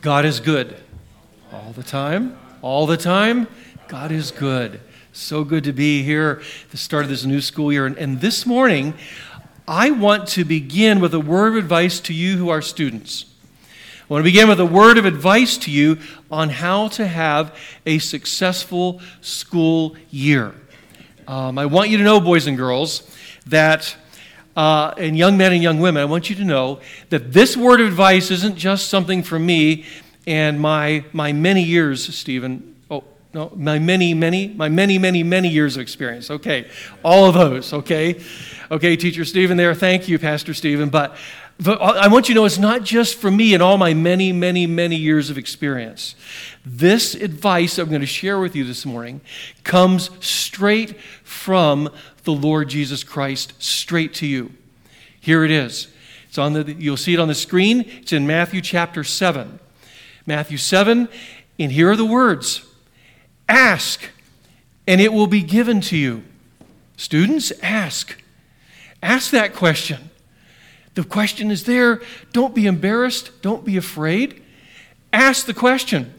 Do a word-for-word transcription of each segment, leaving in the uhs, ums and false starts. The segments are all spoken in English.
God is good. All the time. All the time. God is good. So good to be here at the start of this new school year. And, and this morning, I want to begin with a word of advice to you who are students. I want to begin with a word of advice to you on how to have a successful school year. Um, I want you to know, boys and girls, that, uh, and young men and young women, I want you to know that this word of advice isn't just something for me and my my many years, Stephen. Oh, no, my many, many, my many, many, many years of experience. Okay, all of those, okay? Okay, Teacher Stephen there, thank you, Pastor Stephen, but But I want you to know it's not just for me and all my many, many, many years of experience. This advice I'm going to share with you this morning comes straight from the Lord Jesus Christ, straight to you. Here it is. It's on the. You'll see it on the screen. It's in Matthew chapter seven. Matthew seven, and here are the words. Ask, and it will be given to you. Students, ask. Ask that question. The question is there. Don't be embarrassed. Don't be afraid. Ask the question.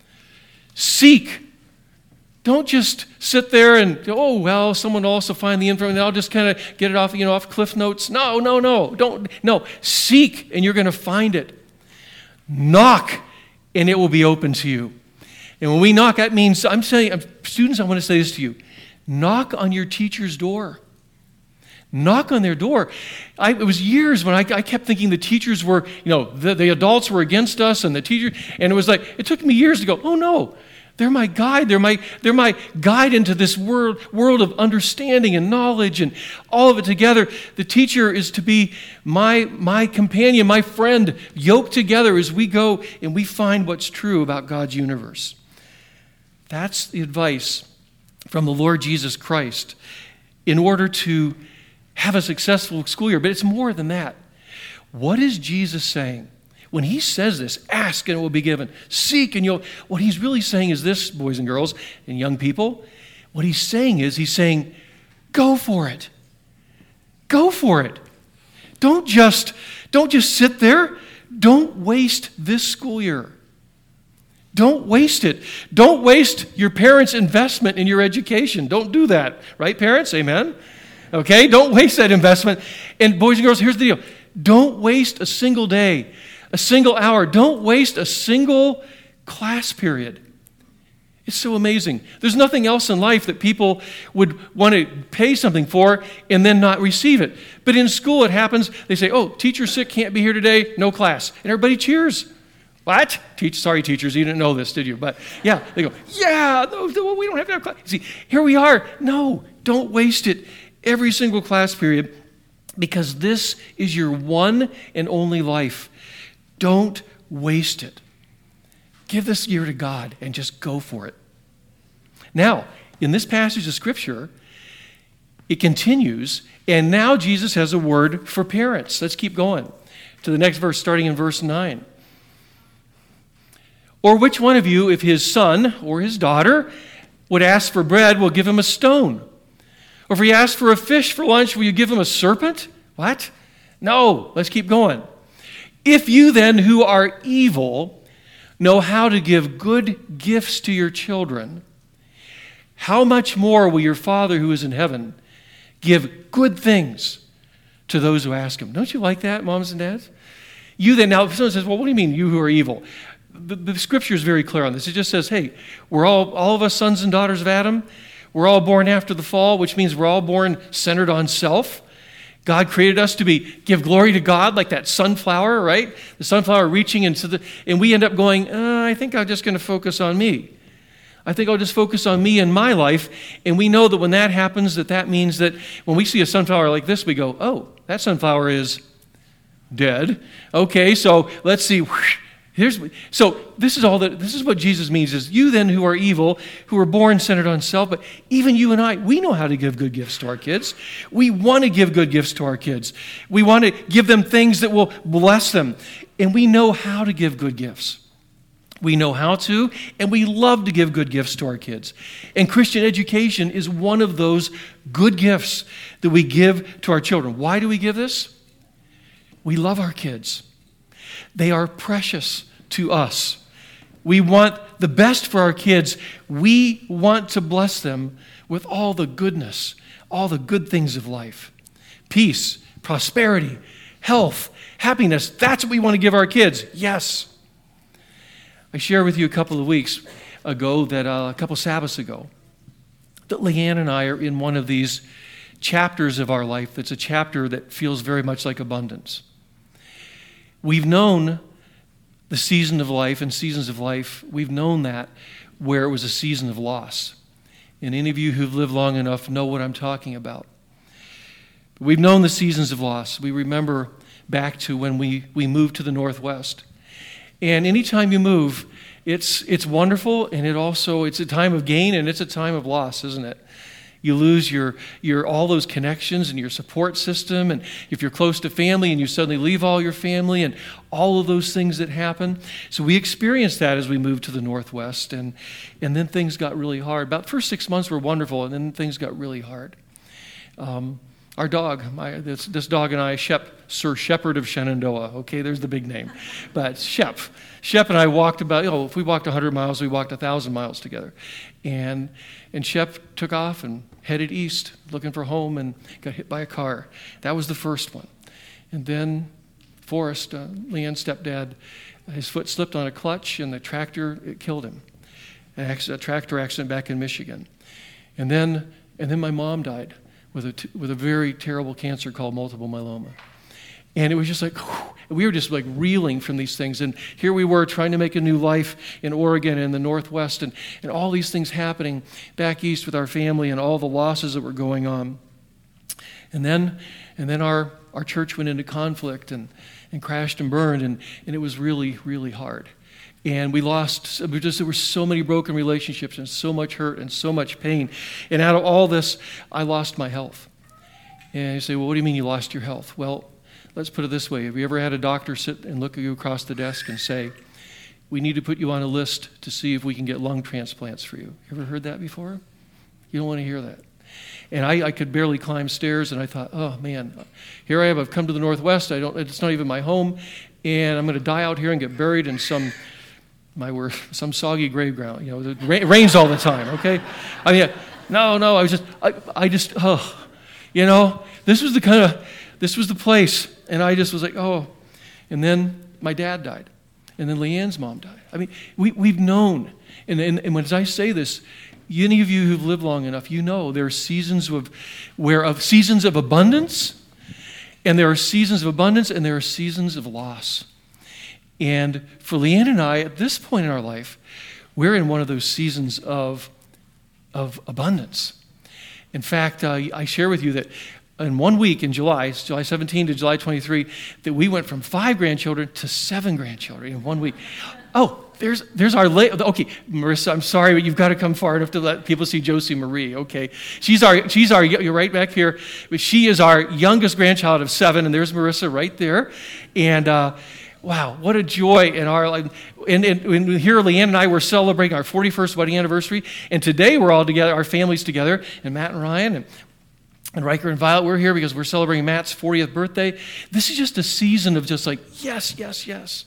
Seek. Don't just sit there and, oh, well, someone will also find the information. I'll just kind of get it off, you know, off Cliff Notes. No, no, no. Don't. No. Seek, and you're going to find it. Knock, and it will be open to you. And when we knock, that means, I'm saying, students, I want to say this to you. Knock on your teacher's door. Knock on their door. I, it was years when I, I kept thinking the teachers were, you know, the, the adults were against us and the teacher, and it was like, it took me years to go, oh no, they're my guide. They're my, they're my guide into this world, world of understanding and knowledge and all of it together. The teacher is to be my, my companion, my friend, yoked together as we go and we find what's true about God's universe. That's the advice from the Lord Jesus Christ in order to have a successful school year. But it's more than that. What is Jesus saying? When he says this, ask and it will be given. Seek and you'll... What he's really saying is this, boys and girls and young people. What he's saying is, he's saying, go for it. Go for it. Don't just, don't just sit there. Don't waste this school year. Don't waste it. Don't waste your parents' investment in your education. Don't do that. Right, parents? Amen? Okay, don't waste that investment. And boys and girls, here's the deal. Don't waste a single day, a single hour. Don't waste a single class period. It's so amazing. There's nothing else in life that people would want to pay something for and then not receive it. But in school it happens. They say, oh, teacher's sick, can't be here today, no class. And everybody cheers. What? Teach, sorry, teachers, you didn't know this, did you? But yeah, they go, yeah, no, no, we don't have to have class. See, here we are. No, don't waste it. Every single class period, because this is your one and only life. Don't waste it. Give this year to God and just go for it. Now, in this passage of Scripture, it continues, and now Jesus has a word for parents. Let's keep going to the next verse, starting in verse nine. Or which one of you, if his son or his daughter would ask for bread, will give him a stone? Or if he asks for a fish for lunch, will you give him a serpent? What? No, let's keep going. If you then, who are evil, know how to give good gifts to your children, how much more will your Father who is in heaven give good things to those who ask him? Don't you like that, moms and dads? You then, now if someone says, well, what do you mean, you who are evil? The, the Scripture is very clear on this. It just says, hey, we're all, all of us sons and daughters of Adam. We're all born after the fall, which means we're all born centered on self. God created us to be give glory to God, like that sunflower, right? The sunflower reaching into the, and we end up going, uh, I think I'm just going to focus on me. I think I'll just focus on me and my life. And we know that when that happens, that that means that when we see a sunflower like this, we go, oh, that sunflower is dead. Okay, so let's see. Here's, so this is all that, this is what Jesus means is you then who are evil, who are born centered on self, but even you and I, we know how to give good gifts to our kids. We want to give good gifts to our kids. We want to give them things that will bless them. And we know how to give good gifts. We know how to, and we love to give good gifts to our kids. And Christian education is one of those good gifts that we give to our children. Why do we give this? We love our kids. They are precious to us. We want the best for our kids. We want to bless them with all the goodness, all the good things of life. Peace, prosperity, health, happiness. That's what we want to give our kids. Yes. I shared with you a couple of weeks ago that uh, a couple Sabbaths ago that Leanne and I are in one of these chapters of our life that's a chapter that feels very much like abundance. We've known the season of life and seasons of life, we've known that where it was a season of loss. And any of you who've lived long enough know what I'm talking about. We've known the seasons of loss. We remember back to when we, we moved to the Northwest. And anytime you move, it's it's wonderful, and it also, it's a time of gain and it's a time of loss, isn't it? You lose your, your all those connections and your support system, and if you're close to family and you suddenly leave all your family and all of those things that happen. So we experienced that as we moved to the Northwest, and, and then things got really hard. About the first six months were wonderful, and then things got really hard. Um, our dog, my, this, this dog and I, Shep, Sir Shepherd of Shenandoah, okay, there's the big name, but Shep. Shep and I walked about, you know, if we walked one hundred miles, we walked one thousand miles together. And and Shep took off and headed east, looking for home, and got hit by a car. That was the first one. And then Forrest, uh, Leanne's stepdad, his foot slipped on a clutch, and the tractor, it killed him. An accident, a tractor accident back in Michigan. And then and then my mom died with a, t- with a very terrible cancer called multiple myeloma. And it was just like, whew, we were just like reeling from these things. And here we were trying to make a new life in Oregon and the Northwest, and, and all these things happening back east with our family and all the losses that were going on. And then and then our, our church went into conflict and, and crashed and burned, and, and it was really, really hard. And we lost, we just, there were so many broken relationships and so much hurt and so much pain. And out of all this, I lost my health. And you say, well, what do you mean you lost your health? Well, let's put it this way. Have you ever had a doctor sit and look at you across the desk and say, we need to put you on a list to see if we can get lung transplants for you? You ever heard that before? You don't want to hear that. And I, I could barely climb stairs, and I thought, oh, man, here I am. I've come to the Northwest. I don't. It's not even my home, and I'm going to die out here and get buried in some, my word, some soggy grave ground. You know, it ra- rains all the time, okay? I mean, no, no, I was just, I, I just, oh, you know, this was the kind of, this was the place. And I just was like, oh. And then my dad died. And then Leanne's mom died. I mean, we, we've known. And, and, and when I say this, any of you who've lived long enough, you know there are seasons of, where of seasons of abundance, and there are seasons of abundance, and there are seasons of loss. And for Leanne and I, at this point in our life, we're in one of those seasons of, of abundance. In fact, uh, I share with you that in one week in July, July seventeenth to July twenty-third, that we went from five grandchildren to seven grandchildren in one week. Oh, there's there's our late. Okay, Marissa, I'm sorry, but you've got to come far enough to let people see Josie Marie. Okay, she's our she's our you're right back here, but she is our youngest grandchild of seven, and there's Marissa right there, and. Uh, Wow, what a joy in our life. And, and, and here Leanne and I were celebrating our forty-first wedding anniversary, and today we're all together, our families together, and Matt and Ryan, and And Riker and Violet, we're here because we're celebrating Matt's fortieth birthday. This is just a season of just like, yes, yes, yes.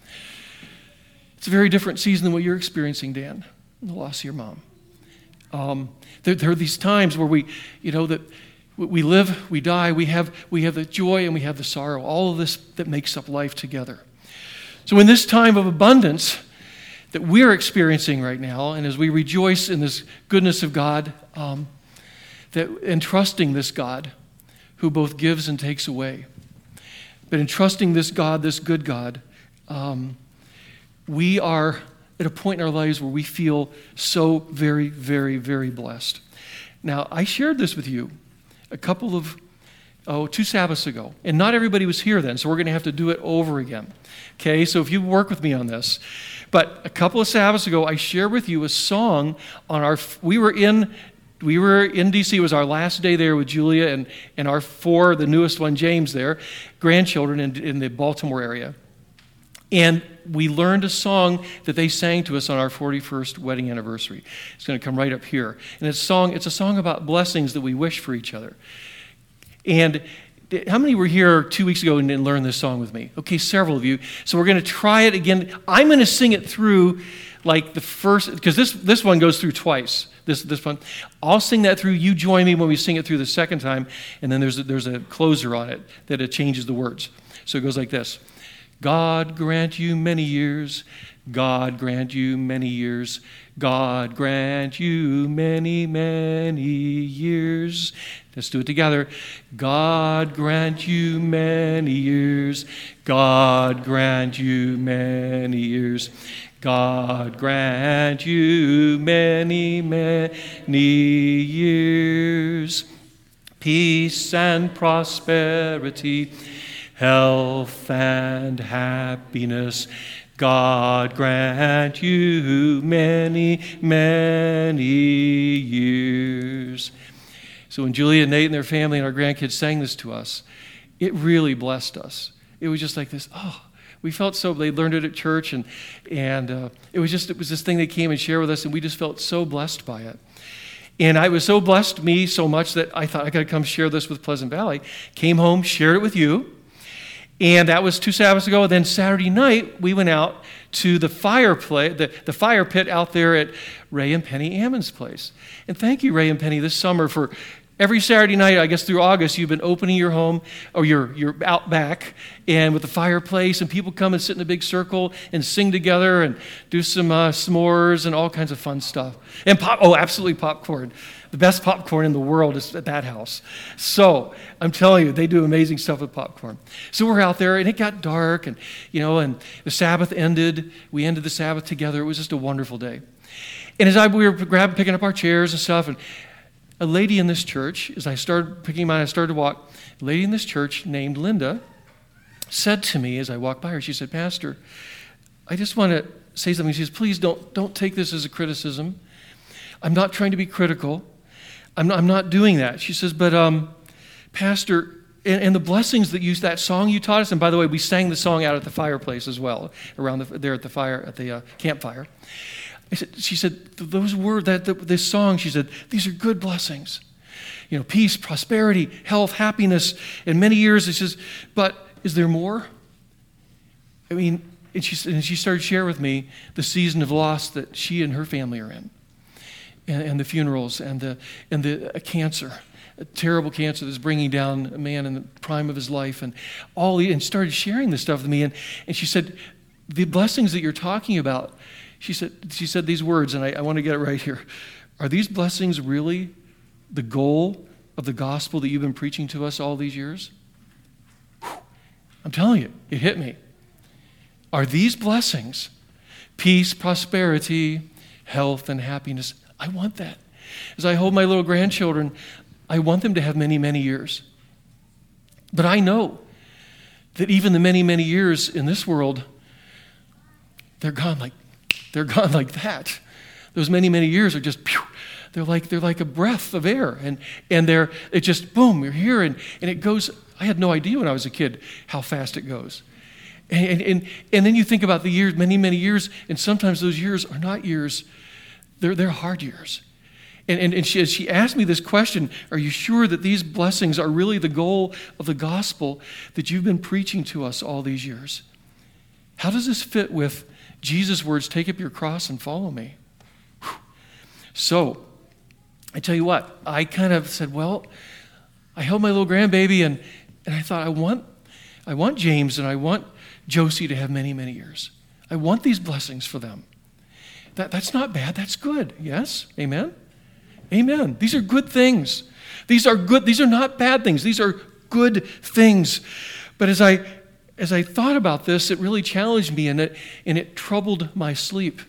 It's a very different season than what you're experiencing, Dan, the loss of your mom. Um, there, there are these times where we, you know, that we live, we die, we have, we have the joy and we have the sorrow, all of this that makes up life together. So in this time of abundance that we're experiencing right now, and as we rejoice in this goodness of God, um, that in trusting this God who both gives and takes away, but in trusting this God, this good God, um, we are at a point in our lives where we feel so very, very, very blessed. Now, I shared this with you a couple of, oh, two Sabbaths ago, and not everybody was here then, so we're going to have to do it over again. Okay, so if you work with me on this. But a couple of Sabbaths ago, I shared with you a song on our, we were in We were in D C. It was our last day there with Julia and, and our four, the newest one, James there, grandchildren in, in the Baltimore area. And we learned a song that they sang to us on our forty-first wedding anniversary. It's going to come right up here. And it's a song, it's a song about blessings that we wish for each other. And How many were here two weeks ago and learned this song with me? Okay, several of you. So we're going to try it again. I'm going to sing it through like the first, because this, this one goes through twice, this, this one. I'll sing that through. You join me when we sing it through the second time, and then there's a, there's a closer on it that it changes the words. So it goes like this. God grant you many years. God grant you many years. God grant you many, many years. Let's do it together. God grant you many years. God grant you many years. God grant you many, many years. Peace and prosperity, health and happiness. God grant you many, many years. So when Julia and Nate and their family and our grandkids sang this to us, it really blessed us. It was just like this, oh, we felt so, they learned it at church, and and uh, it was just, it was this thing they came and shared with us, and we just felt so blessed by it. And I was so blessed, me, so much that I thought I got to come share this with Pleasant Valley. Came home, shared it with you. And that was two Sabbaths ago. Then Saturday night, we went out to the fire play, the, the fire pit out there at Ray and Penny Ammon's place. And thank you, Ray and Penny, this summer for every Saturday night, I guess through August, you've been opening your home or your, your out back and with the fireplace, and people come and sit in a big circle and sing together and do some uh, s'mores and all kinds of fun stuff. And pop, oh, absolutely popcorn. The best popcorn in the world is at that house. So I'm telling you, they do amazing stuff with popcorn. So we're out there, and it got dark, and you know, and the Sabbath ended. We ended the Sabbath together. It was just a wonderful day. And as I we were grabbing, picking up our chairs and stuff, and a lady in this church, as I started picking mine, I started to walk. A lady in this church named Linda said to me as I walked by her, she said, "Pastor, I just want to say something." She says, "Please don't don't take this as a criticism. I'm not trying to be critical. I'm not, I'm not doing that." She says, "But, um, Pastor, and, and the blessings that you, that song you taught us," and by the way, we sang the song out at the fireplace as well, around the, there at the fire, at the uh, campfire. I said, she said, those words, that the, this song, she said, these are good blessings. You know, peace, prosperity, health, happiness, and many years. She says, but is there more? I mean, and she, and she started to share with me the season of loss that she and her family are in. And, and the funerals and the and the uh, cancer, a terrible cancer that's bringing down a man in the prime of his life, and all and started sharing this stuff with me. And, and she said, the blessings that you're talking about, she said she said these words, and I, I want to get it right here. Are these blessings really the goal of the gospel that you've been preaching to us all these years? Whew. I'm telling you, it hit me. Are these blessings peace, prosperity, health, and happiness? I want that. As I hold my little grandchildren, I want them to have many, many years. But I know that even the many, many years in this world, they're gone like they're gone like that. Those many, many years are just pew, they're like they're like a breath of air, and and they're it just boom, you're here, and, and it goes. I had no idea when I was a kid how fast it goes. And and and then you think about the years, many, many years, and sometimes those years are not years. They're, they're hard years. And, and, and she, as she asked me this question, are you sure that these blessings are really the goal of the gospel that you've been preaching to us all these years? How does this fit with Jesus' words, take up your cross and follow me? Whew. So, I tell you what, I kind of said, well, I held my little grandbaby, and, and I thought, I want, I want James and I want Josie to have many, many years. I want these blessings for them. That, that's not bad. That's good. Yes? Amen? Amen. These are good things. These are good. These are not bad things. These are good things. But as I as I thought about this, it really challenged me, and it and it troubled my sleep.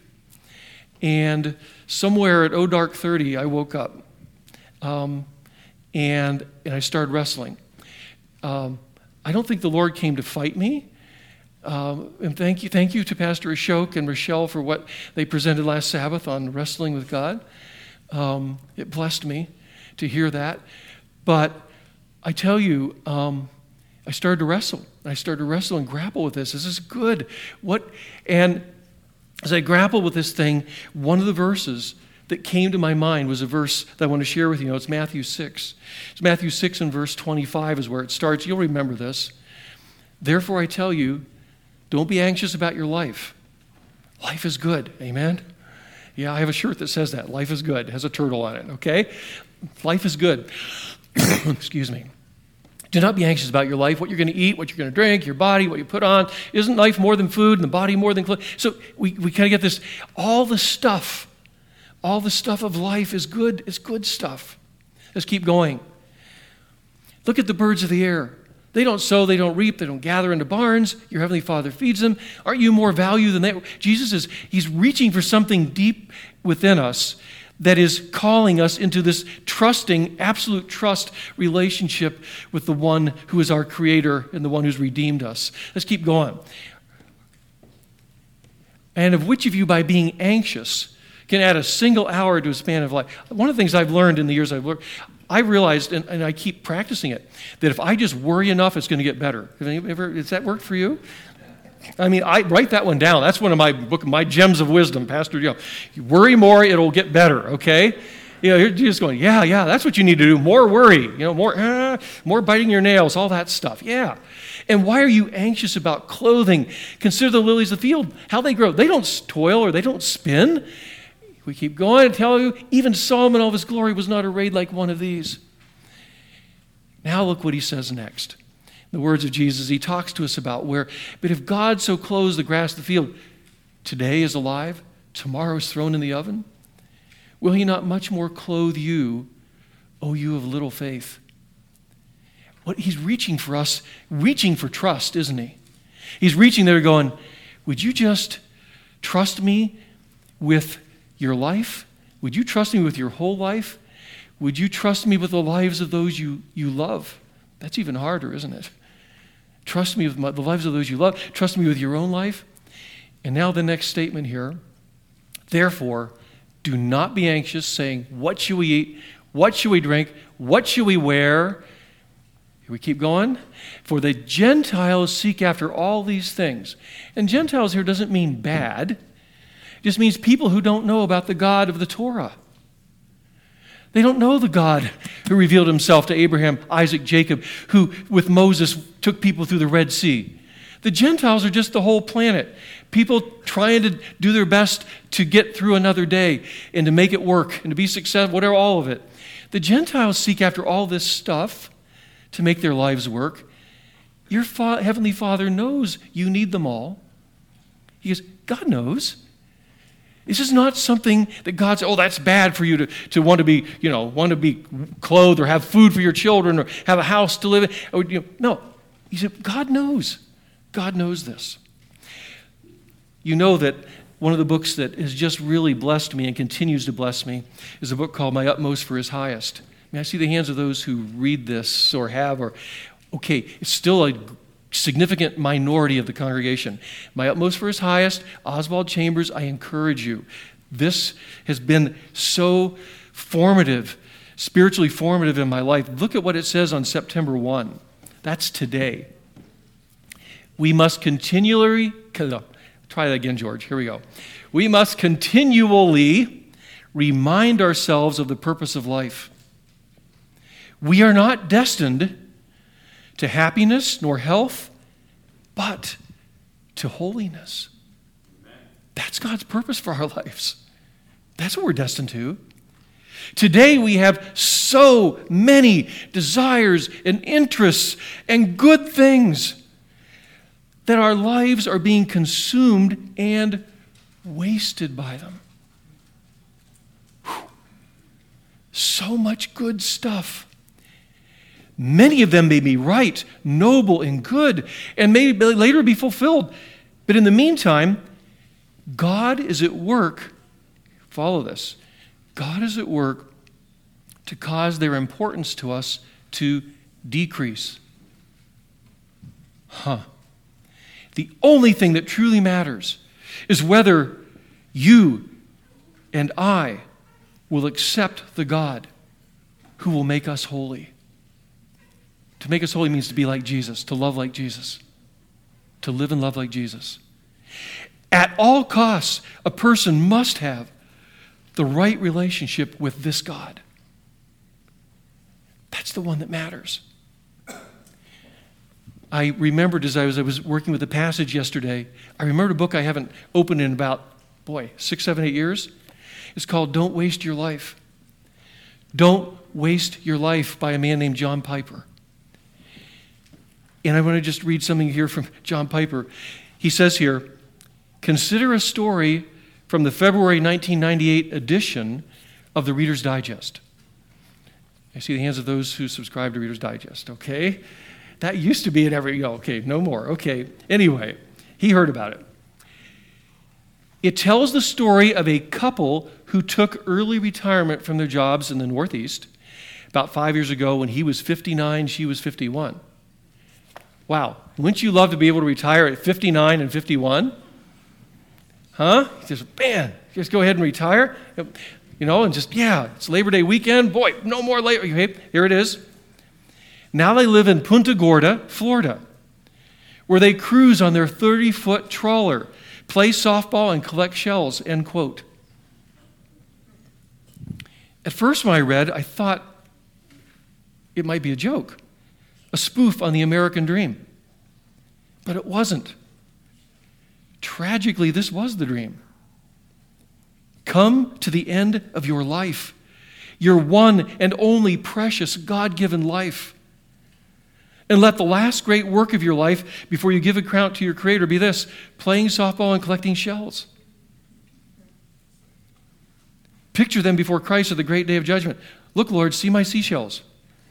And somewhere at oh dark thirty, I woke up, um, and and I started wrestling. Um, I don't think the Lord came to fight me. Um, and thank you, thank you to Pastor Ashok and Rochelle for what they presented last Sabbath on wrestling with God. Um, it blessed me to hear that. But I tell you, um, I started to wrestle. I started to wrestle and grapple with this. This is good. What? And as I grapple with this thing, one of the verses that came to my mind was a verse that I want to share with you. You know, it's Matthew six. It's Matthew six and verse twenty-five is where it starts. You'll remember this. Therefore I tell you, don't be anxious about your life. Life is good. Amen? Yeah, I have a shirt that says that. Life is good. It has a turtle on it, okay? Life is good. Excuse me. Do not be anxious about your life, what you're going to eat, what you're going to drink, your body, what you put on. Isn't life more than food and the body more than clothes? So we, we kind of get this, all the stuff, all the stuff of life is good. It's good stuff. Let's keep going. Look at the birds of the air. They don't sow, they don't reap, they don't gather into barns. Your heavenly Father feeds them. Aren't you more value than they? Jesus is, he's reaching for something deep within us that is calling us into this trusting, absolute trust relationship with the one who is our creator and the one who's redeemed us. Let's keep going. And of which of you, by being anxious, can add a single hour to a span of life? One of the things I've learned in the years I've learned, I realized, and, and I keep practicing it, that if I just worry enough, it's going to get better. Have you ever, has that worked for you? I mean, I write that one down. That's one of my book, my gems of wisdom, Pastor Joe. You worry more, it'll get better, okay? You know, you're just going, yeah, yeah, that's what you need to do. More worry, you know, more, uh, more biting your nails, all that stuff. Yeah. And why are you anxious about clothing? Consider the lilies of the field, how they grow. They don't toil or they don't spin. We keep going and tell you, even Solomon in all of his glory was not arrayed like one of these. Now look what he says next. The words of Jesus, he talks to us about where, but if God so clothes the grass of the field, today is alive, tomorrow is thrown in the oven, will he not much more clothe you, O you of little faith? What he's reaching for us, reaching for trust, isn't he? He's reaching there going, would you just trust me with your life? Would you trust me with your whole life? Would you trust me with the lives of those you, you love? That's even harder, isn't it? Trust me with my, the lives of those you love. Trust me with your own life. And now the next statement here. Therefore, do not be anxious, saying, what should we eat? What should we drink? What should we wear? Here we keep going. For the Gentiles seek after all these things. And Gentiles here doesn't mean bad. It just means people who don't know about the God of the Torah. They don't know the God who revealed himself to Abraham, Isaac, Jacob, who with Moses took people through the Red Sea. The Gentiles are just the whole planet. People trying to do their best to get through another day and to make it work and to be successful, whatever, all of it. The Gentiles seek after all this stuff to make their lives work. Your fa- Heavenly Father knows you need them all. He goes, God knows. This is not something that God says, oh, that's bad for you to, to want to be, you know, want to be clothed or have food for your children or have a house to live in. Or, you know, no. He said, God knows. God knows this. You know that one of the books that has just really blessed me and continues to bless me is a book called My Utmost for His Highest. May I see the hands of those who read this or have, or, okay, it's still a significant minority of the congregation. My Utmost for His Highest, Oswald Chambers, I encourage you. This has been so formative, spiritually formative in my life. Look at what it says on September first. That's today. We must continually, try that again, George. Here we go. We must continually remind ourselves of the purpose of life. We are not destined to happiness nor health, but to holiness. That's God's purpose for our lives. That's what we're destined to. Today we have so many desires and interests and good things that our lives are being consumed and wasted by them. Whew. So much good stuff. Many of them may be right, noble, and good, and may later be fulfilled. But in the meantime, God is at work. Follow this. God is at work to cause their importance to us to decrease. Huh. The only thing that truly matters is whether you and I will accept the God who will make us holy. To make us holy means to be like Jesus, to love like Jesus, to live and love like Jesus. At all costs, a person must have the right relationship with this God. That's the one that matters. I remembered as I was, I was working with the passage yesterday, I remembered a book I haven't opened in about, boy, six, seven, eight years. It's called Don't Waste Your Life. Don't Waste Your Life by a man named John Piper. And I want to just read something here from John Piper. He says here, consider a story from the February nineteen ninety-eight edition of the Reader's Digest. I see the hands of those who subscribe to Reader's Digest, okay? That used to be at every, okay, no more, okay. Anyway, he heard about it. It tells the story of a couple who took early retirement from their jobs in the Northeast about five years ago when he was fifty-nine, she was fifty-one. Wow, wouldn't you love to be able to retire at fifty-nine and fifty-one? Huh? Just, man, just go ahead and retire. You know, and just, yeah, it's Labor Day weekend. Boy, no more Labor. Okay, here it is. Now they live in Punta Gorda, Florida, where they cruise on their thirty-foot trawler, play softball, and collect shells, end quote. At first when I read, I thought it might be a joke, a spoof on the American dream. But it wasn't. Tragically, this was the dream. Come to the end of your life, your one and only precious God-given life. And let the last great work of your life before you give account to your Creator be this, playing softball and collecting shells. Picture them before Christ at the great day of judgment. Look, Lord, see my seashells.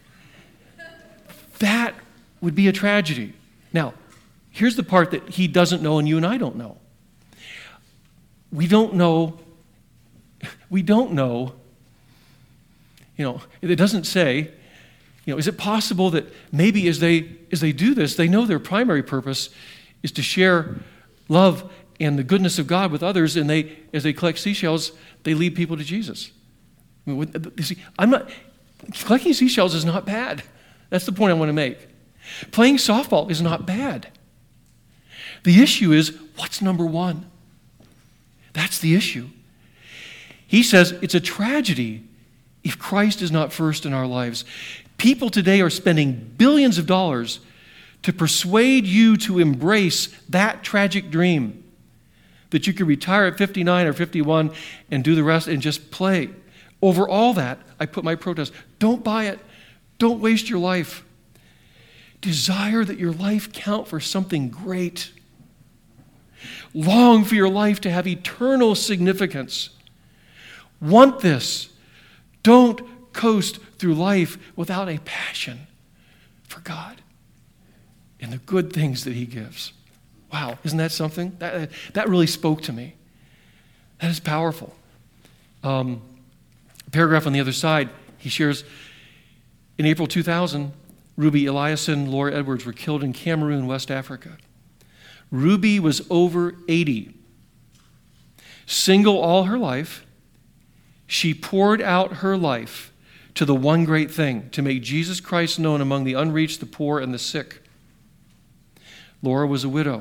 That would be a tragedy. Now, here's the part that he doesn't know and you and I don't know. We don't know, we don't know, you know, it doesn't say, you know, is it possible that maybe as they as they do this, they know their primary purpose is to share love and the goodness of God with others, and they, as they collect seashells, they lead people to Jesus. I mean, you see, I'm not, collecting seashells is not bad. That's the point I want to make. Playing softball is not bad. The issue is, what's number one? That's the issue. He says it's a tragedy if Christ is not first in our lives. People today are spending billions of dollars to persuade you to embrace that tragic dream that you could retire at fifty-nine or fifty-one and do the rest and just play. Over all that, I put my protest. Don't buy it. Don't waste your life. Desire that your life count for something great. Long for your life to have eternal significance. Want this. Don't coast through life without a passion for God and the good things that He gives. Wow, isn't that something? That, that really spoke to me. That is powerful. Um, paragraph on the other side, he shares, in April two thousand, Ruby Eliason and Laura Edwards were killed in Cameroon, West Africa. Ruby was over eighty. Single all her life, she poured out her life to the one great thing, to make Jesus Christ known among the unreached, the poor, and the sick. Laura was a widow,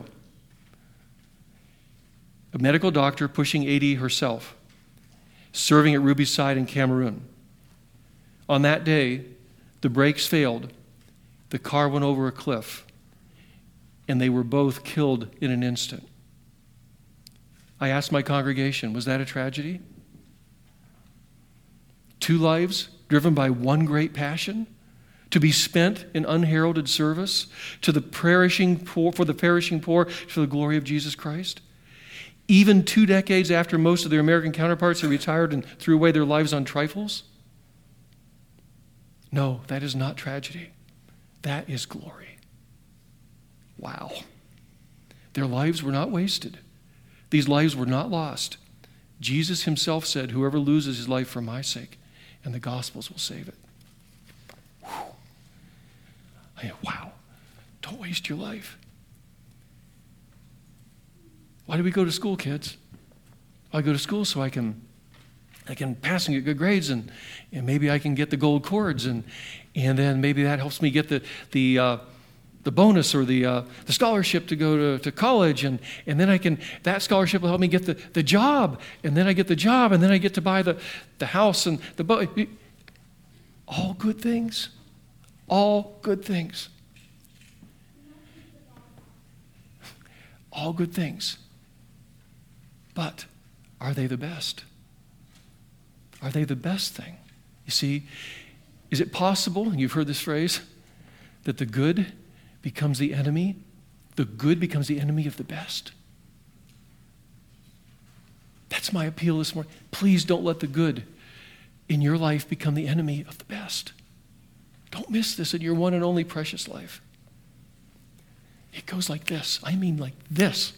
a medical doctor pushing eighty herself, serving at Ruby's side in Cameroon. On that day, the brakes failed, the car went over a cliff, and they were both killed in an instant. I asked my congregation, was that a tragedy? Two lives driven by one great passion, to be spent in unheralded service to the perishing poor, for the perishing poor, for the glory of Jesus Christ. Even two decades after most of their American counterparts had retired and threw away their lives on trifles. No, that is not tragedy. That is glory. Wow. Their lives were not wasted. These lives were not lost. Jesus himself said, whoever loses his life for my sake, and the Gospels will save it. Whew. I mean, wow. Don't waste your life. Why do we go to school, kids? I go to school so I can I can pass and get good grades, and, and maybe I can get the gold cords, and and then maybe that helps me get the the uh, the bonus or the uh, the scholarship to go to, to college, and, and then I can, that scholarship will help me get the, the job, and then I get the job, and then I get to buy the, the house and the boat. All good things. All good things. All good things. But are they the best? Are they the best thing? You see, is it possible, and you've heard this phrase, that the good becomes the enemy? The good becomes the enemy of the best? That's my appeal this morning. Please don't let the good in your life become the enemy of the best. Don't miss this in your one and only precious life. It goes like this. I mean like this.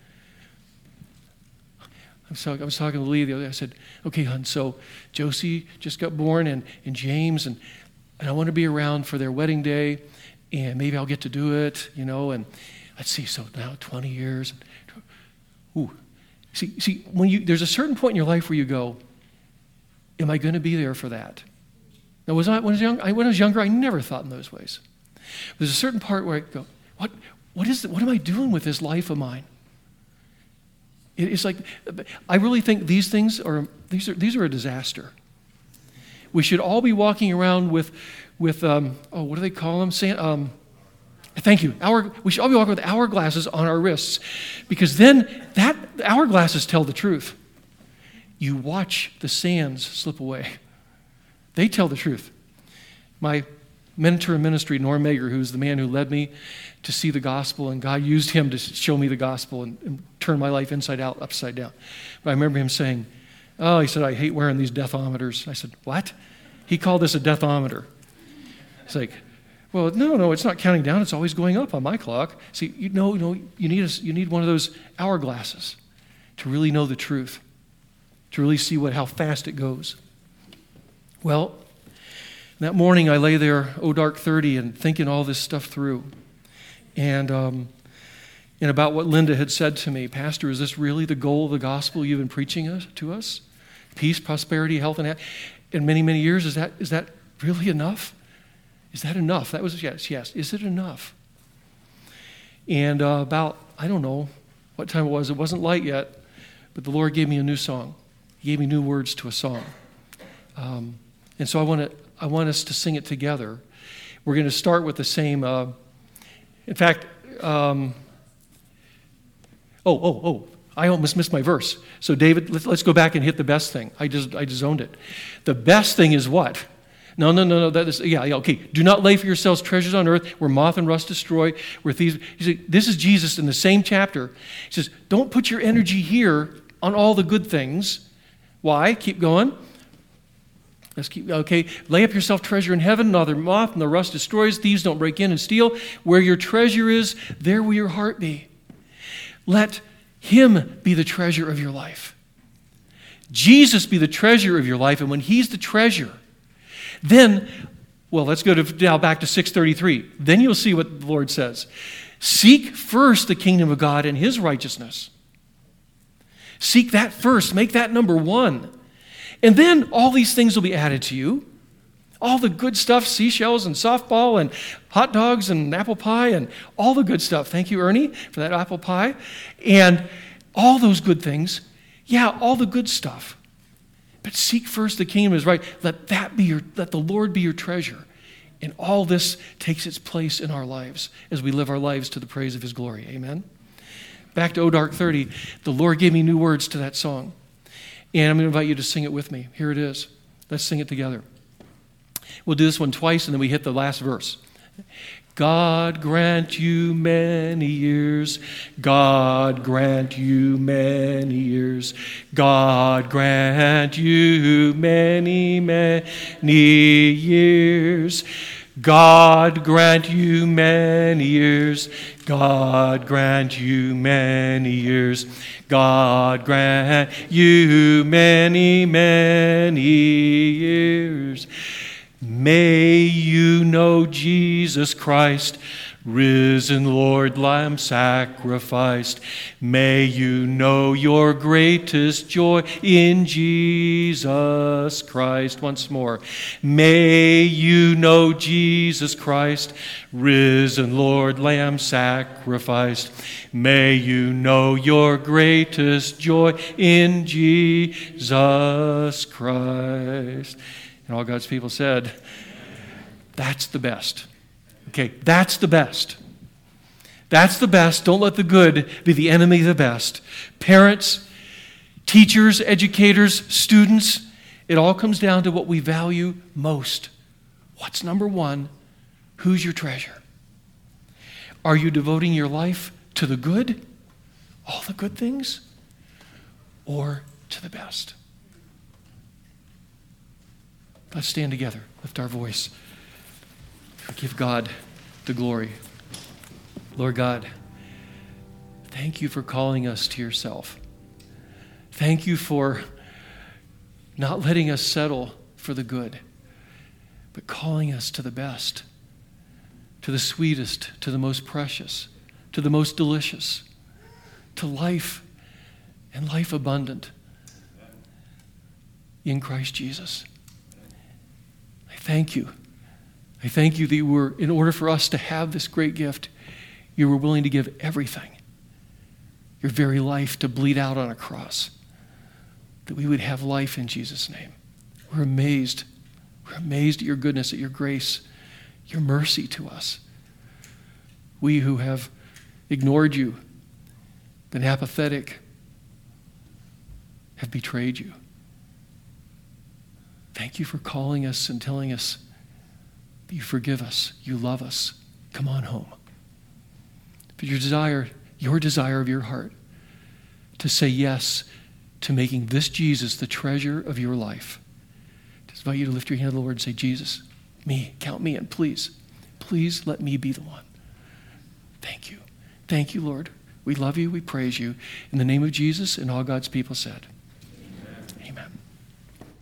I was talking, I was talking to Lee the other day. I said, okay, hon, so Josie just got born, and, and James, and, and I want to be around for their wedding day, and maybe I'll get to do it, you know, and let's see, so now twenty years. Ooh. See, see, when you there's a certain point in your life where you go, am I going to be there for that? Now, was I, when, I was young, I, when I was younger, I never thought in those ways. There's a certain part where I go, what, what is it, what am I doing with this life of mine? It's like, I really think these things are, these are, these are a disaster. We should all be walking around with, with um, oh, what do they call them? San, um, thank you. Hour, we should all be walking with hourglasses on our wrists, because then that hourglasses tell the truth. You watch the sands slip away. They tell the truth. My mentor in ministry, Norm Mager, who's the man who led me to see the gospel, and God used him to show me the gospel and, and turn my life inside out, upside down. But I remember him saying, oh, he said, I hate wearing these deathometers. I said, what? He called this a deathometer. It's like, well, no, no, it's not counting down. It's always going up on my clock. See, you know, you know, you need a, you need one of those hourglasses to really know the truth, to really see what how fast it goes. Well, that morning I lay there, oh dark thirty, and thinking all this stuff through, and um, and about what Linda had said to me. Pastor, is this really the goal of the gospel you've been preaching us, to us? Peace, prosperity, health, and in many, many years. Is that is that really enough? Is that enough? That was yes, yes. Is it enough? And uh, about I don't know what time it was. It wasn't light yet, but the Lord gave me a new song. He gave me new words to a song. Um, and so I want to I want us to sing it together. We're going to start with the same. Uh, in fact, um, oh oh oh! I almost missed my verse. So David, let's, let's go back and hit the best thing. I just I just owned it. The best thing is what? No, no, no, no. That is yeah, yeah. Okay. Do not lay for yourselves treasures on earth, where moth and rust destroy, where thieves. You see, this is Jesus in the same chapter. He says, "Don't put your energy here on all the good things." Why? Keep going. Let's keep, okay. Lay up yourself treasure in heaven, neither moth nor rust destroys, thieves don't break in and steal. Where your treasure is, there will your heart be. Let Him be the treasure of your life. Jesus be the treasure of your life, and when He's the treasure, then, well, let's go to now back to six thirty-three. Then you'll see what the Lord says. Seek first the kingdom of God and His righteousness. Seek that first. Make that number one. And then all these things will be added to you. All the good stuff, seashells and softball and hot dogs and apple pie and all the good stuff. Thank you, Ernie, for that apple pie. And all those good things. Yeah, all the good stuff. But seek first the kingdom is right. Let that be your, let the Lord be your treasure. And all this takes its place in our lives as we live our lives to the praise of His glory. Amen? Back to O Dark thirty, the Lord gave me new words to that song. And I'm going to invite you to sing it with me. Here it is. Let's sing it together. We'll do this one twice, and then we hit the last verse. God grant you many years. God grant you many years. God grant you many, many years. God grant you many years. God grant you many years. God grant you many, many years. May you know Jesus Christ Risen Lord, Lamb sacrificed, may you know your greatest joy in Jesus Christ. Once more, may you know Jesus Christ, risen Lord, Lamb sacrificed. May you know your greatest joy in Jesus Christ. And all God's people said, that's the best. Okay, that's the best. That's the best. Don't let the good be the enemy of the best. Parents, teachers, educators, students, it all comes down to what we value most. What's number one? Who's your treasure? Are you devoting your life to the good, all the good things, or to the best? Let's stand together, lift our voice. Give God the glory. Lord God, thank you for calling us to yourself. Thank you for not letting us settle for the good, but calling us to the best, to the sweetest, to the most precious, to the most delicious, to life and life abundant in Christ Jesus. I thank you. I thank you that you were, in order for us to have this great gift, you were willing to give everything, your very life to bleed out on a cross, that we would have life in Jesus' name. We're amazed. We're amazed at your goodness, at your grace, your mercy to us. We who have ignored you, been apathetic, have betrayed you. Thank you for calling us and telling us you forgive us. You love us. Come on home. But your desire, your desire of your heart to say yes to making this Jesus the treasure of your life. I just invite you to lift your hand to the Lord and say, Jesus, me, count me in, please. Please let me be the one. Thank you. Thank you, Lord. We love you. We praise you. In the name of Jesus and all God's people said.